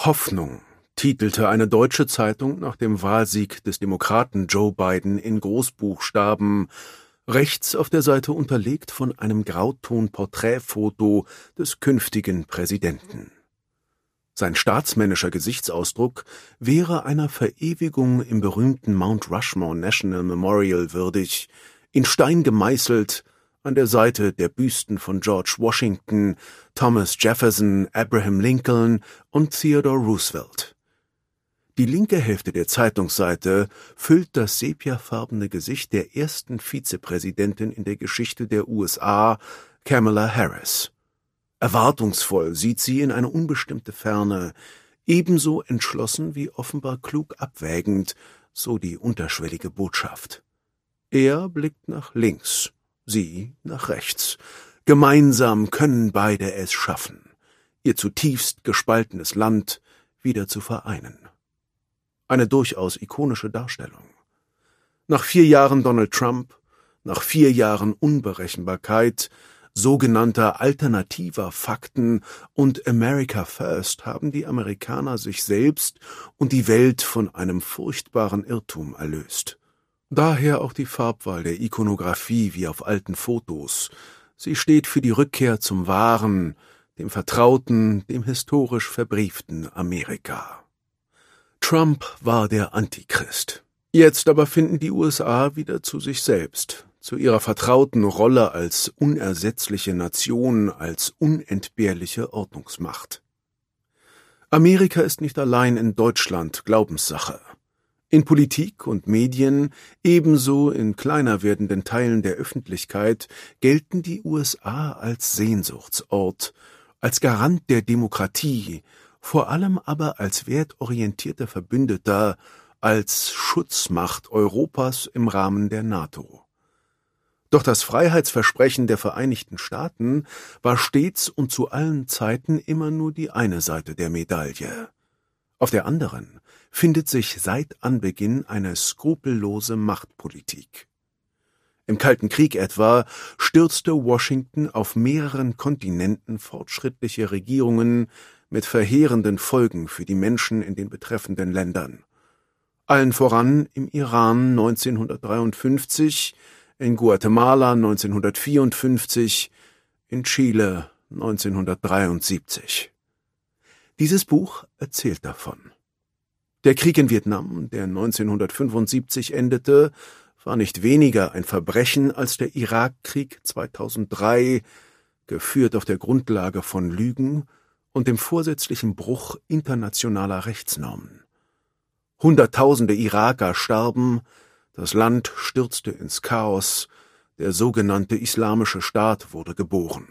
Hoffnung titelte eine deutsche Zeitung nach dem Wahlsieg des Demokraten Joe Biden in Großbuchstaben, rechts auf der Seite unterlegt von einem Grauton-Porträtfoto des künftigen Präsidenten. Sein staatsmännischer Gesichtsausdruck wäre einer Verewigung im berühmten Mount Rushmore National Memorial würdig, in Stein gemeißelt, an der Seite der Büsten von George Washington, Thomas Jefferson, Abraham Lincoln und Theodore Roosevelt. Die linke Hälfte der Zeitungsseite füllt das sepiafarbene Gesicht der ersten Vizepräsidentin in der Geschichte der USA, Kamala Harris. Erwartungsvoll sieht sie in eine unbestimmte Ferne, ebenso entschlossen wie offenbar klug abwägend, so die unterschwellige Botschaft. Er blickt nach links, sie nach rechts. Gemeinsam können beide es schaffen, ihr zutiefst gespaltenes Land wieder zu vereinen. Eine durchaus ikonische Darstellung. Nach 4 Jahren Donald Trump, nach 4 Jahren Unberechenbarkeit, sogenannter alternativer Fakten und America First haben die Amerikaner sich selbst und die Welt von einem furchtbaren Irrtum erlöst. Daher auch die Farbwahl der Ikonografie wie auf alten Fotos. Sie steht für die Rückkehr zum wahren, dem vertrauten, dem historisch verbrieften Amerika. Trump war der Antichrist. Jetzt aber finden die USA wieder zu sich selbst, zu ihrer vertrauten Rolle als unersetzliche Nation, als unentbehrliche Ordnungsmacht. Amerika ist nicht allein in Deutschland Glaubenssache. In Politik und Medien, ebenso in kleiner werdenden Teilen der Öffentlichkeit, gelten die USA als Sehnsuchtsort, als Garant der Demokratie, vor allem aber als wertorientierter Verbündeter, als Schutzmacht Europas im Rahmen der NATO. Doch das Freiheitsversprechen der Vereinigten Staaten war stets und zu allen Zeiten immer nur die eine Seite der Medaille. Auf der anderen findet sich seit Anbeginn eine skrupellose Machtpolitik. Im Kalten Krieg etwa stürzte Washington auf mehreren Kontinenten fortschrittliche Regierungen mit verheerenden Folgen für die Menschen in den betreffenden Ländern. Allen voran im Iran 1953, in Guatemala 1954, in Chile 1973. Dieses Buch erzählt davon. Der Krieg in Vietnam, der 1975 endete, war nicht weniger ein Verbrechen als der Irakkrieg 2003, geführt auf der Grundlage von Lügen und dem vorsätzlichen Bruch internationaler Rechtsnormen. Hunderttausende Iraker starben, das Land stürzte ins Chaos, der sogenannte Islamische Staat wurde geboren.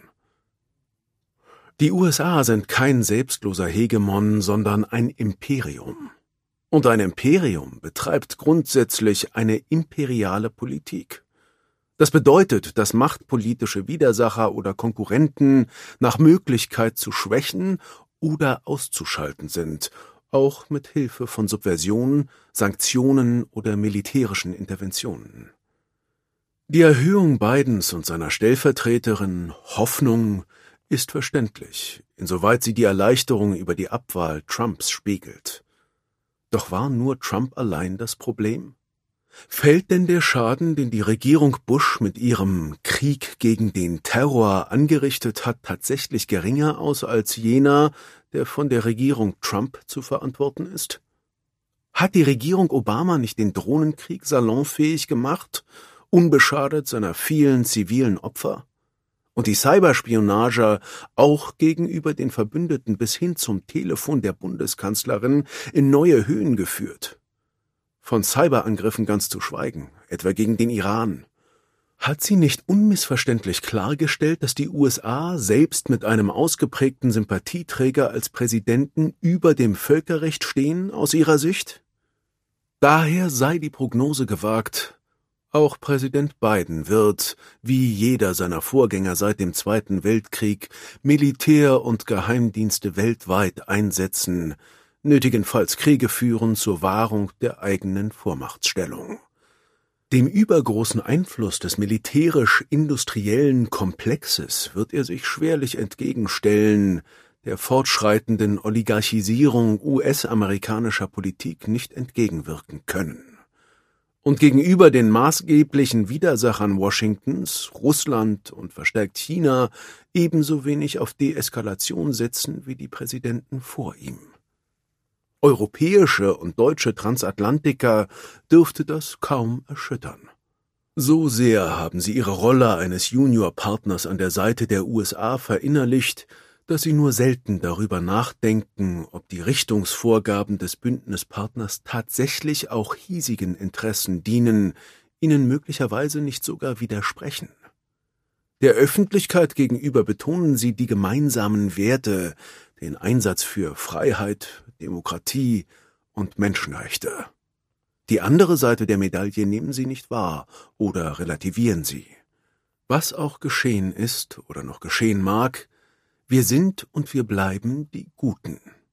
Die USA sind kein selbstloser Hegemon, sondern ein Imperium. Und ein Imperium betreibt grundsätzlich eine imperiale Politik. Das bedeutet, dass machtpolitische Widersacher oder Konkurrenten nach Möglichkeit zu schwächen oder auszuschalten sind, auch mit Hilfe von Subversion, Sanktionen oder militärischen Interventionen. Die Erhöhung Bidens und seiner Stellvertreterin Hoffnung ist verständlich, insoweit sie die Erleichterung über die Abwahl Trumps spiegelt. Doch war nur Trump allein das Problem? Fällt denn der Schaden, den die Regierung Bush mit ihrem Krieg gegen den Terror angerichtet hat, tatsächlich geringer aus als jener, der von der Regierung Trump zu verantworten ist? Hat die Regierung Obama nicht den Drohnenkrieg salonfähig gemacht, unbeschadet seiner vielen zivilen Opfer? Und die Cyberspionage auch gegenüber den Verbündeten bis hin zum Telefon der Bundeskanzlerin in neue Höhen geführt? Von Cyberangriffen ganz zu schweigen, etwa gegen den Iran. Hat sie nicht unmissverständlich klargestellt, dass die USA selbst mit einem ausgeprägten Sympathieträger als Präsidenten über dem Völkerrecht stehen, aus ihrer Sicht? Daher sei die Prognose gewagt, auch Präsident Biden wird, wie jeder seiner Vorgänger seit dem Zweiten Weltkrieg, Militär und Geheimdienste weltweit einsetzen, nötigenfalls Kriege führen zur Wahrung der eigenen Vormachtstellung. Dem übergroßen Einfluss des militärisch-industriellen Komplexes wird er sich schwerlich entgegenstellen, der fortschreitenden Oligarchisierung US-amerikanischer Politik nicht entgegenwirken können. Und gegenüber den maßgeblichen Widersachern Washingtons, Russland und verstärkt China, ebenso wenig auf Deeskalation setzen wie die Präsidenten vor ihm. Europäische und deutsche Transatlantiker dürfte das kaum erschüttern. So sehr haben sie ihre Rolle eines Juniorpartners an der Seite der USA verinnerlicht, dass sie nur selten darüber nachdenken, ob die Richtungsvorgaben des Bündnispartners tatsächlich auch hiesigen Interessen dienen, ihnen möglicherweise nicht sogar widersprechen. Der Öffentlichkeit gegenüber betonen sie die gemeinsamen Werte, den Einsatz für Freiheit, Demokratie und Menschenrechte. Die andere Seite der Medaille nehmen sie nicht wahr oder relativieren sie. Was auch geschehen ist oder noch geschehen mag, wir sind und wir bleiben die Guten.